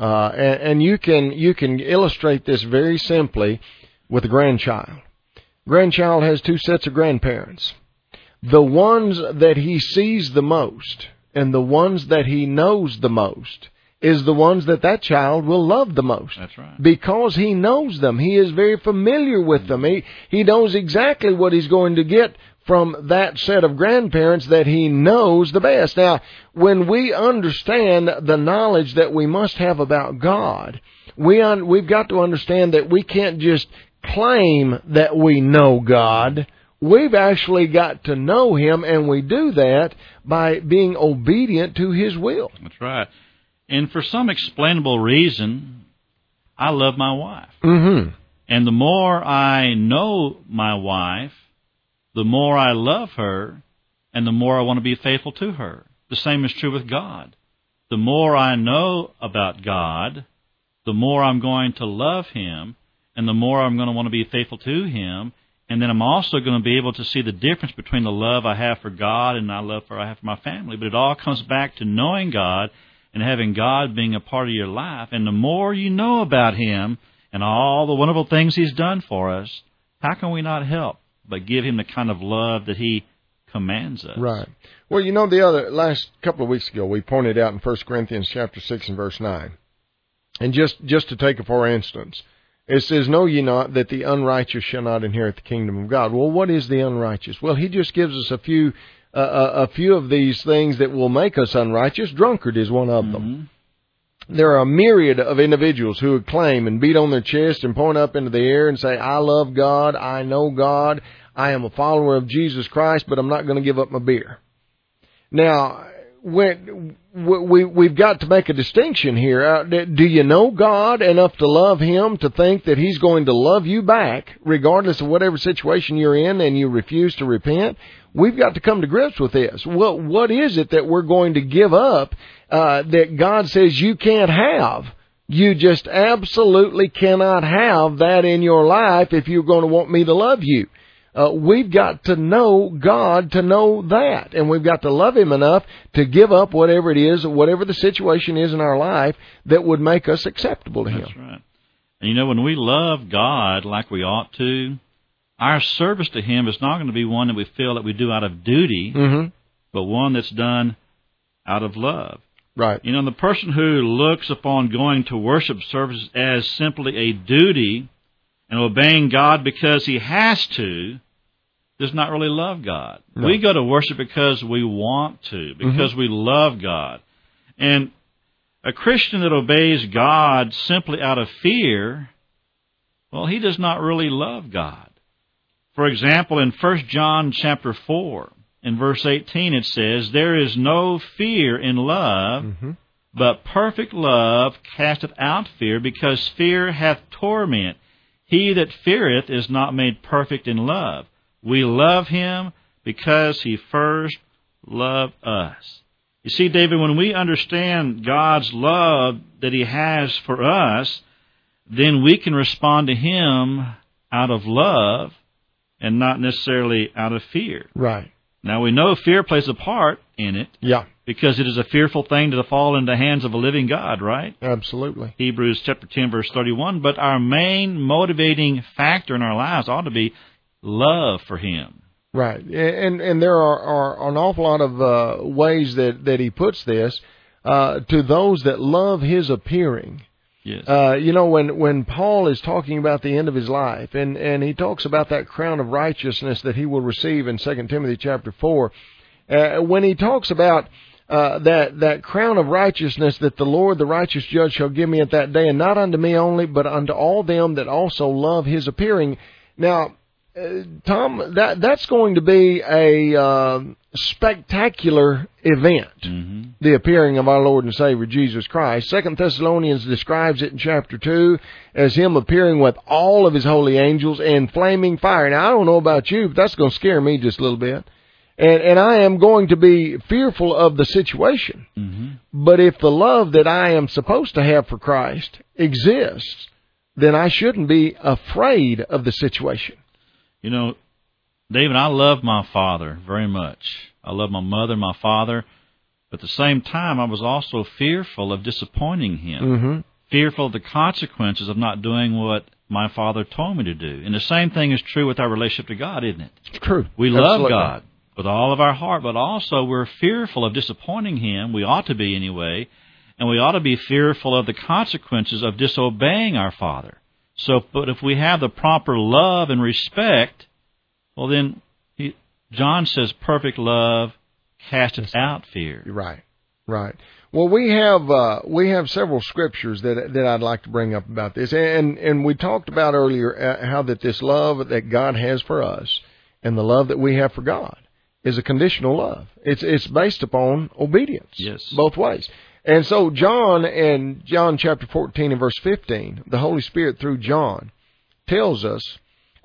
Speaker 1: and you can illustrate this very simply with a grandchild. Grandchild has two sets of grandparents. The ones that he sees the most and the ones that he knows the most is the ones that child will love the most.
Speaker 2: That's right.
Speaker 1: Because he knows them. He is very familiar with them. He knows exactly what he's going to get from that set of grandparents that he knows the best. Now, when we understand the knowledge that we must have about God, we've got to understand that we can't just claim that we know God. We've actually got to know Him, and we do that by being obedient to His will.
Speaker 2: That's right. And for some explainable reason, I love my wife.
Speaker 1: Mm-hmm.
Speaker 2: And the more I know my wife, the more I love her, and the more I want to be faithful to her. The same is true with God. The more I know about God, the more I'm going to love Him, and the more I'm going to want to be faithful to Him. And then I'm also going to be able to see the difference between the love I have for God and the love I have for my family. But it all comes back to knowing God and having God being a part of your life. And the more you know about Him and all the wonderful things He's done for us, how can we not help but give Him the kind of love that He commands us?
Speaker 1: Right. Well, the last couple of weeks ago, we pointed out in 1 Corinthians chapter 6 and verse 9. And just to take it for instance, it says, "Know ye not that the unrighteous shall not inherit the kingdom of God?" Well, what is the unrighteous? Well, he just gives us a few of these things that will make us unrighteous. Drunkard is one of them. There are a myriad of individuals who would claim and beat on their chest and point up into the air and say, "I love God, I know God, I am a follower of Jesus Christ, but I'm not going to give up my beer." Now, we've got to make a distinction here. Do you know God enough to love Him to think that He's going to love you back regardless of whatever situation you're in and you refuse to repent? We've got to come to grips with this. Well, what is it that we're going to give up that God says you can't have? You just absolutely cannot have that in your life if you're going to want me to love you. We've got to know God to know that, and we've got to love Him enough to give up whatever it is, whatever the situation is in our life that would make us acceptable to Him.
Speaker 2: That's right. And when we love God like we ought to, our service to Him is not going to be one that we feel that we do out of duty, but one that's done out of love.
Speaker 1: Right.
Speaker 2: The person who looks upon going to worship services as simply a duty and obeying God because he has to, does not really love God.
Speaker 1: No.
Speaker 2: We go to worship because we want to, because we love God. And a Christian that obeys God simply out of fear, well, he does not really love God. For example, in 1 John chapter 4, in verse 18, it says, "There is no fear in love, but perfect love casteth out fear, because fear hath torment. He that feareth is not made perfect in love. We love him because he first loved us." You see, David, when we understand God's love that he has for us, then we can respond to him out of love and not necessarily out of fear.
Speaker 1: Right.
Speaker 2: Now, we know fear plays a part in it.
Speaker 1: Yeah.
Speaker 2: Because it is a fearful thing to fall into the hands of a living God, right?
Speaker 1: Absolutely.
Speaker 2: Hebrews chapter 10, verse 31. But our main motivating factor in our lives ought to be love for him.
Speaker 1: Right. And there are an awful lot of ways that he puts this to those that love his appearing.
Speaker 2: Yes.
Speaker 1: When Paul is talking about the end of his life, and he talks about that crown of righteousness that he will receive in 2 Timothy chapter 4, when he talks about that crown of righteousness that the Lord, the righteous judge, shall give me at that day, and not unto me only, but unto all them that also love his appearing. Now, Tom, that's going to be a spectacular event, the appearing of our Lord and Savior Jesus Christ. 2 Thessalonians describes it in chapter 2 as him appearing with all of his holy angels in flaming fire. Now, I don't know about you, but that's going to scare me just a little bit. And I am going to be fearful of the situation. But if the love that I am supposed to have for Christ exists, then I shouldn't be afraid of the situation.
Speaker 2: You know, David, I love my father very much. I love my mother and my father. But at the same time, I was also fearful of disappointing him. Fearful of the consequences of not doing what my father told me to do. And the same thing is true with our relationship to God, isn't it?
Speaker 1: It's true.
Speaker 2: We love
Speaker 1: Absolutely.
Speaker 2: God with all of our heart, but also we're fearful of disappointing him. We ought to be anyway. And we ought to be fearful of the consequences of disobeying our Father. But if we have the proper love and respect, well then, John says, perfect love casteth out fear.
Speaker 1: Right. Well, we have several scriptures that I'd like to bring up about this, and we talked about earlier how that this love that God has for us and the love that we have for God is a conditional love. It's based upon obedience.
Speaker 2: Yes.
Speaker 1: Both ways. And so John, in John chapter 14 and verse 15, the Holy Spirit through John tells us,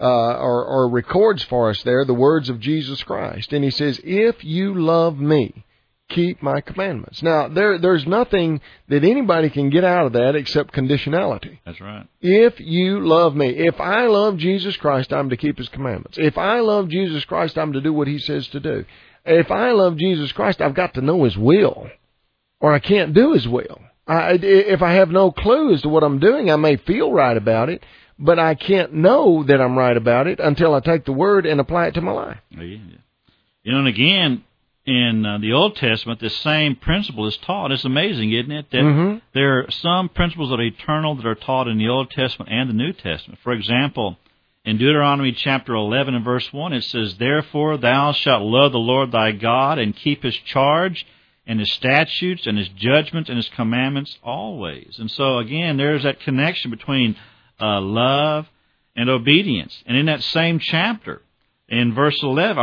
Speaker 1: or records for us there, the words of Jesus Christ. And he says, "If you love me, keep my commandments." Now, there's nothing that anybody can get out of that except conditionality.
Speaker 2: That's right.
Speaker 1: If you love me. If I love Jesus Christ, I'm to keep his commandments. If I love Jesus Christ, I'm to do what he says to do. If I love Jesus Christ, I've got to know his will, or I can't do his will. If I have no clue as to what I'm doing, I may feel right about it, but I can't know that I'm right about it until I take the word and apply it to my life.
Speaker 2: You know, and again, in the Old Testament, the same principle is taught. It's amazing, isn't it, that there are some principles that are eternal that are taught in the Old Testament and the New Testament. For example, in Deuteronomy chapter 11 and verse 1, it says, "Therefore thou shalt love the Lord thy God and keep his charge and his statutes and his judgments and his commandments always." And so, again, there's that connection between love and obedience. And in that same chapter, in verse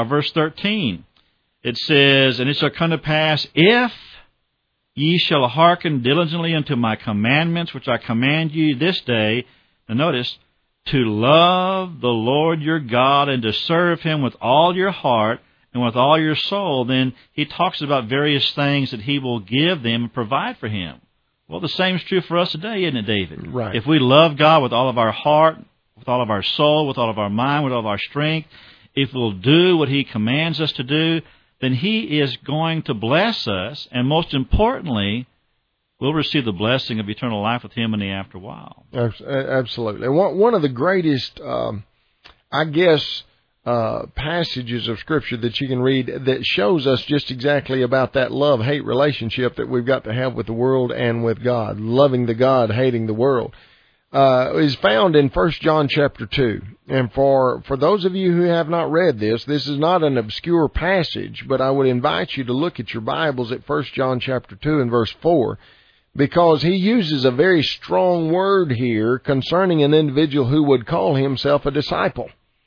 Speaker 2: 13, it says, "And it shall come to pass, if ye shall hearken diligently unto my commandments, which I command you this day," and notice, "to love the Lord your God and to serve him with all your heart and with all your soul," then he talks about various things that he will give them and provide for him. Well, the same is true for us today, isn't it, David?
Speaker 1: Right.
Speaker 2: If we love God with all of our heart, with all of our soul, with all of our mind, with all of our strength, if we'll do what he commands us to do, then he is going to bless us, and most importantly, we'll receive the blessing of eternal life with him in the after while.
Speaker 1: Absolutely. One of the greatest, passages of Scripture that you can read that shows us just exactly about that love-hate relationship that we've got to have with the world and with God, loving the God, hating the world. is found in 1 John chapter 2. And for those of you who have not read this is not an obscure passage, but I would invite you to look at your Bibles at 1 John chapter 2 and verse 4, because he uses a very strong word here concerning an individual who would call himself a disciple,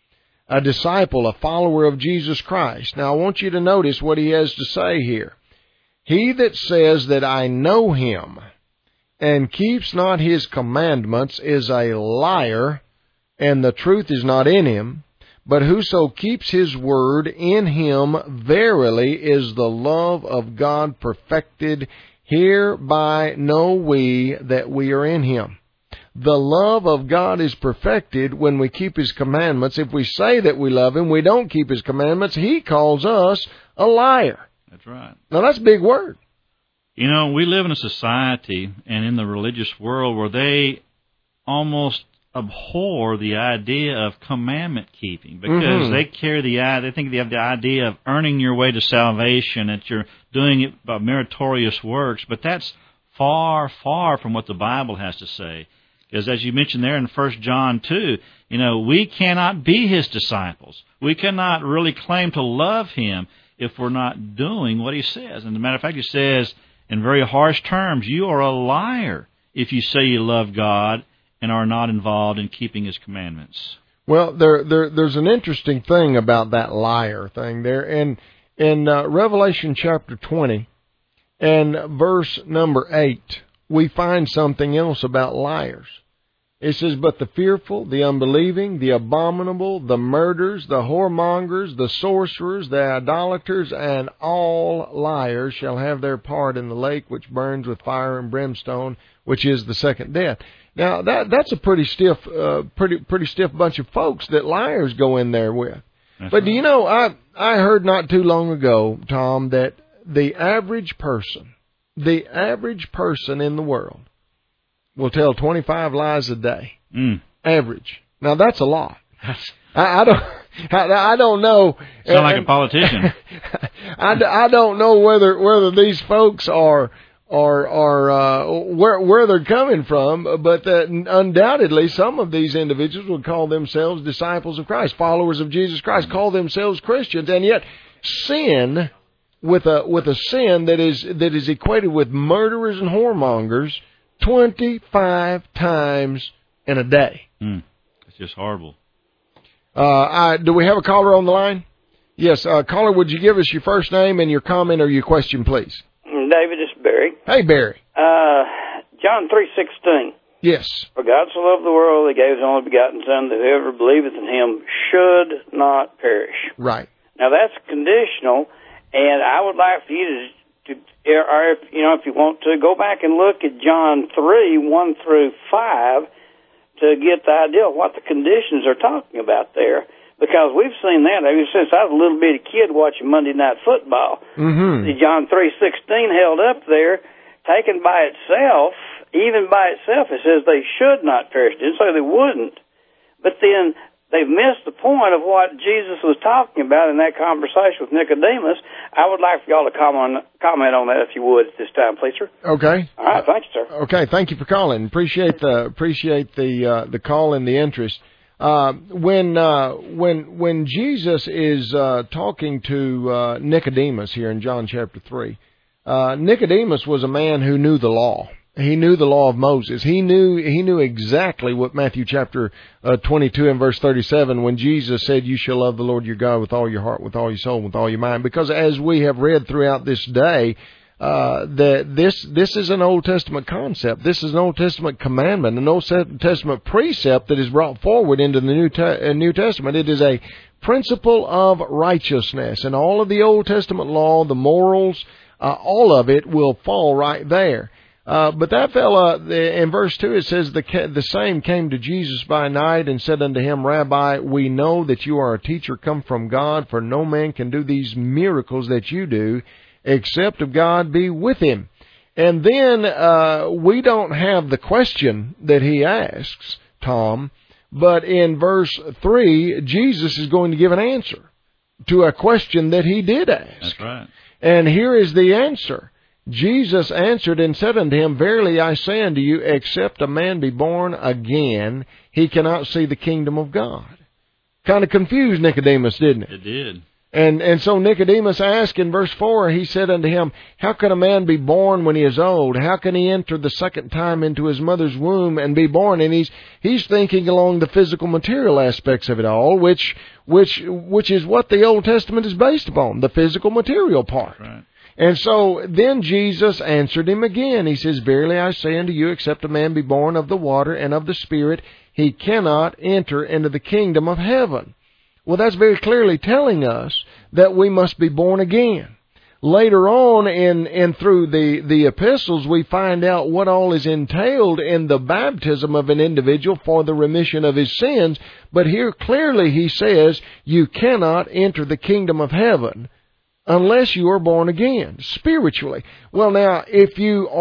Speaker 1: a follower of Jesus Christ. Now, I want you to notice what he has to say here. He that says that I know him and keeps not his commandments is a liar, and the truth is not in him. But whoso keeps his word, in him verily is the love of God perfected. Hereby know we that we are in him. The love of God is perfected when we keep his commandments. If we say that we love him, we don't keep his commandments, he calls us a liar.
Speaker 2: That's right.
Speaker 1: Now, that's a big word.
Speaker 2: You know, we live in a society and in the religious world where they almost abhor the idea of commandment keeping, because they carry they think they have the idea of earning your way to salvation, that you're doing it by meritorious works, but that's far, far from what the Bible has to say. Because as you mentioned there in 1 John 2, you know, we cannot be his disciples. We cannot really claim to love him if we're not doing what he says. And as a matter of fact, he says in very harsh terms, you are a liar if you say you love God and are not involved in keeping his commandments.
Speaker 1: Well, there's an interesting thing about that liar thing there. In Revelation chapter 20 and verse number 8, we find something else about liars. It says, but the fearful, the unbelieving, the abominable, the murderers, the whoremongers, the sorcerers, the idolaters, and all liars shall have their part in the lake which burns with fire and brimstone, which is the second death. Now, that's a pretty stiff bunch of folks that liars go in there with.
Speaker 2: That's
Speaker 1: but
Speaker 2: right.
Speaker 1: do you know, I heard not too long ago, Tom, that the average person in the world will tell 25 lies a day. Average. Now, that's a lot. I don't know.
Speaker 2: Sound like a politician.
Speaker 1: I don't know whether these folks are where they're coming from, but undoubtedly some of these individuals would call themselves disciples of Christ, followers of Jesus Christ, call themselves Christians, and yet sin with a sin that is equated with murderers and whoremongers 25 times in a day.
Speaker 2: It's just horrible.
Speaker 1: Do we have a caller on the line? Yes, caller, would you give us your first name and your comment or your question, please?
Speaker 4: David, it's Barry.
Speaker 1: Hey, Barry.
Speaker 4: John 3:16.
Speaker 1: Yes.
Speaker 4: For God so loved the world, he gave his only begotten Son, that whoever believeth in him should not perish.
Speaker 1: Right.
Speaker 4: Now, that's conditional, and I would like for you to or if you want to, go back and look at John 3:1 through 5 to get the idea of what the conditions are talking about there. Because we've seen that ever since I was a little bitty kid watching Monday Night Football. The John 3:16 held up there, taken by itself, even by itself, it says they should not perish. It didn't say they wouldn't. But then they've missed the point of what Jesus was talking about in that conversation with Nicodemus. I would like for y'all to comment on that, if you would, at this time, please, sir.
Speaker 1: Okay.
Speaker 4: All right, thank you, sir.
Speaker 1: Okay, thank you for calling. Appreciate the call and the interest. When Jesus is talking to Nicodemus here in John chapter 3, Nicodemus was a man who knew the law. He knew the law of Moses. He knew exactly what Matthew chapter 22 and verse 37, when Jesus said, "You shall love the Lord your God with all your heart, with all your soul, with all your mind." Because as we have read throughout this day, that this is an Old Testament concept. This is an Old Testament commandment, an Old Testament precept that is brought forward into the New Testament. It is a principle of righteousness, and all of the Old Testament law, the morals, all of it will fall right there. But that fella, in verse 2, it says, the same came to Jesus by night and said unto him, Rabbi, we know that you are a teacher come from God, for no man can do these miracles that you do, except of God be with him. And then we don't have the question that he asks, Tom, but in verse 3, Jesus is going to give an answer to a question that he did ask.
Speaker 2: That's right.
Speaker 1: And here is the answer. Jesus answered and said unto him, Verily I say unto you, except a man be born again, he cannot see the kingdom of God. Kind of confused Nicodemus, didn't it?
Speaker 2: It did.
Speaker 1: And so Nicodemus asked in verse 4, he said unto him, How can a man be born when he is old? How can he enter the second time into his mother's womb and be born? And he's thinking along the physical material aspects of it all, which is what the Old Testament is based upon, the physical material part.
Speaker 2: Right.
Speaker 1: And so then Jesus answered him again. He says, Verily I say unto you, except a man be born of the water and of the Spirit, he cannot enter into the kingdom of heaven. Well, that's very clearly telling us that we must be born again. Later on in through the epistles, we find out what all is entailed in the baptism of an individual for the remission of his sins. But here clearly he says, you cannot enter the kingdom of heaven unless you are born again, spiritually. Well, now, if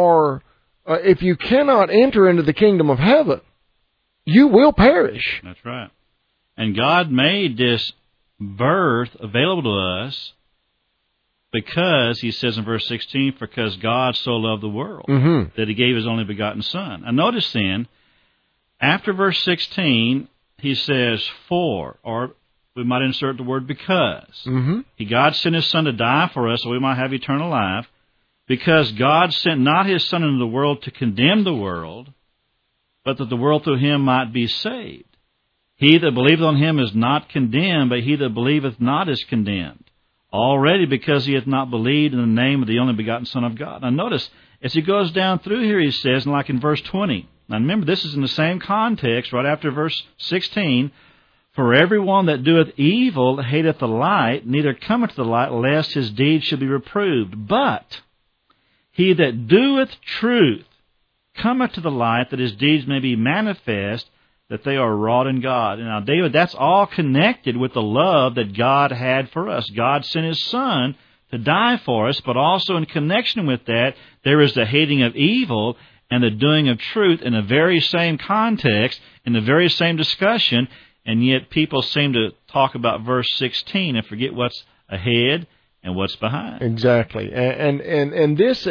Speaker 1: you cannot enter into the kingdom of heaven, you will perish.
Speaker 2: That's right. And God made this birth available to us because, he says in verse 16, because God so loved the world that he gave his only begotten Son. And notice then, after verse 16, he says for, or we might insert the word because. God sent his Son to die for us so we might have eternal life, because God sent not his Son into the world to condemn the world, but that the world through him might be saved. He that believeth on him is not condemned, but he that believeth not is condemned, already because he hath not believed in the name of the only begotten Son of God. Now notice, as he goes down through here, he says, like in verse 20, now remember, this is in the same context, right after verse 16, For everyone that doeth evil hateth the light, neither cometh to the light, lest his deeds should be reproved. But he that doeth truth cometh to the light, that his deeds may be manifest, that they are wrought in God. And now, David, that's all connected with the love that God had for us. God sent his Son to die for us, but also in connection with that, there is the hating of evil and the doing of truth in the very same context, in the very same discussion, and yet people seem to talk about verse 16 and forget what's ahead and what's behind.
Speaker 1: Exactly, and this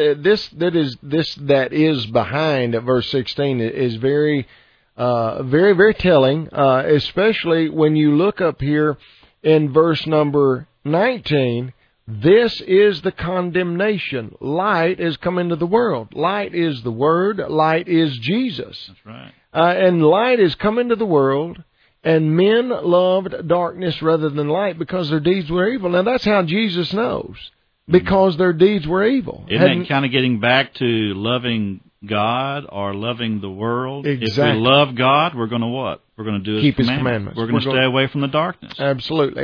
Speaker 1: that is behind at verse 16 is very telling, especially when you look up here in verse number 19. This is the condemnation. Light is come into the world. Light is the Word. Light is Jesus.
Speaker 2: That's right.
Speaker 1: And light is come into the world, and men loved darkness rather than light because their deeds were evil. Now that's how Jesus knows, because their deeds were evil.
Speaker 2: Isn't that kind of getting back to loving God or loving the world?
Speaker 1: Exactly.
Speaker 2: If we love God, we're going to what? We're going to do His commandments. We're going to stay away from the darkness.
Speaker 1: Absolutely,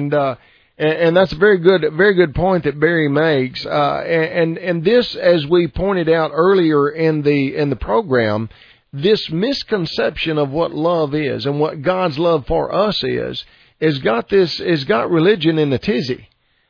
Speaker 1: and that's a very good point that Barry makes. And this, as we pointed out earlier in the program, this misconception of what love is and what God's love for us is got religion in a tizzy.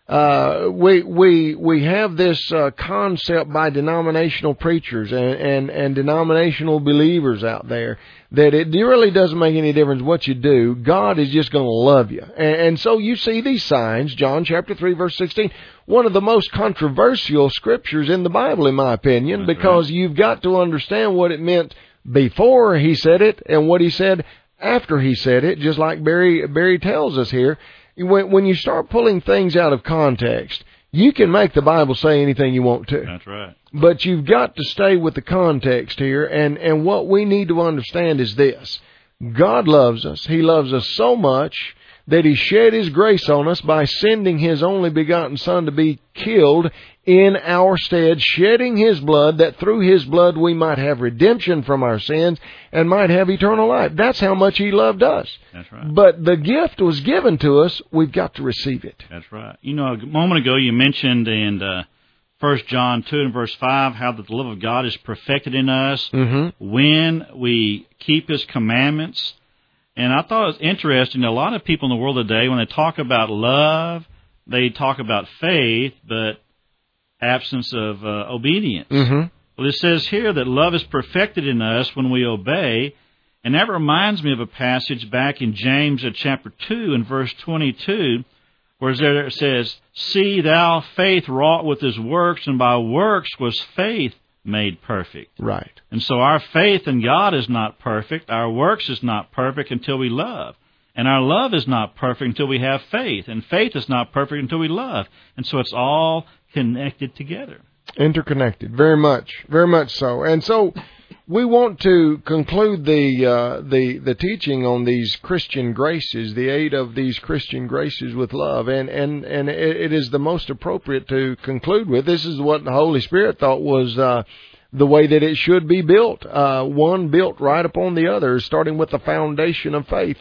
Speaker 1: We have this concept by denominational preachers and denominational believers out there that it really doesn't make any difference what you do. God is just going to love you. And so you see these signs, John chapter 3, verse 16, one of the most controversial scriptures in the Bible, in my opinion, because you've got to understand what it meant before he said it and what he said after he said it, just like Barry tells us here. When you start pulling things out of context, you can make the Bible say anything you want to.
Speaker 2: That's right.
Speaker 1: But you've got to stay with the context here, and what we need to understand is this. God loves us. He loves us so much that He shed His grace on us by sending His only begotten Son to be killed in our stead, shedding His blood, that through His blood we might have redemption from our sins and might have eternal life. That's how much He loved us.
Speaker 2: That's right.
Speaker 1: But the gift was given to us. We've got to receive it.
Speaker 2: That's right. You know, a moment ago you mentioned in 1 John 2 and verse 5 how that the love of God is perfected in us when we keep His commandments. And I thought it was interesting, a lot of people in the world today, when they talk about love, they talk about faith, but absence of obedience. Well, it says here that love is perfected in us when we obey, and that reminds me of a passage back in James chapter 2 and verse 22, Whereas there it says, see thou faith wrought with his works, and by works was faith made perfect.
Speaker 1: Right.
Speaker 2: And so our faith in God is not perfect. Our works is not perfect until we love. And our love is not perfect until we have faith. And faith is not perfect until we love. And so it's all connected together.
Speaker 1: Interconnected, very much so. And so we want to conclude the teaching on these Christian graces, the 8 of these Christian graces with love, and it is the most appropriate to conclude with. This is what the Holy Spirit thought was the way that it should be built, one built right upon the other, starting with the foundation of faith.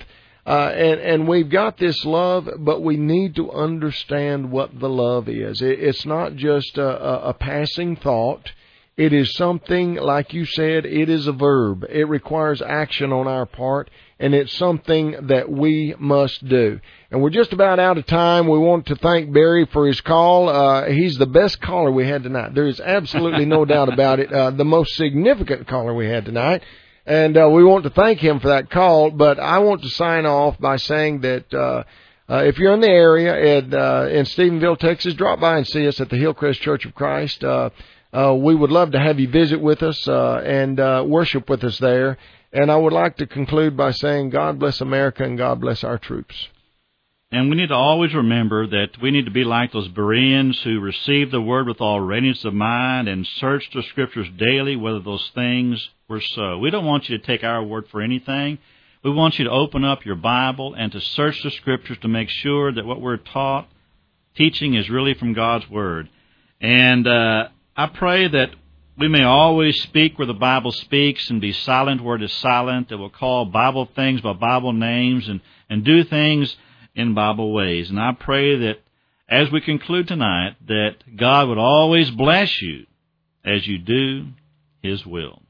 Speaker 1: And we've got this love, but we need to understand what the love is. It's not just a passing thought. It is something, like you said, it is a verb. It requires action on our part, and it's something that we must do. And we're just about out of time. We want to thank Barry for his call. He's the best caller we had tonight. There is absolutely no doubt about it. The most significant caller we had tonight. And we want to thank him for that call, but I want to sign off by saying that if you're in the area in Stephenville, Texas, drop by and see us at the Hillcrest Church of Christ. We would love to have you visit with us and worship with us there. And I would like to conclude by saying God bless America and God bless our troops.
Speaker 2: And we need to always remember that we need to be like those Bereans who received the Word with all readiness of mind and searched the Scriptures daily whether those things were so. We don't want you to take our word for anything. We want you to open up your Bible and to search the Scriptures to make sure that what we're teaching is really from God's Word. And I pray that we may always speak where the Bible speaks and be silent where it is silent, that we'll call Bible things by Bible names and do things in Bible ways. And I pray that as we conclude tonight, that God would always bless you as you do His will.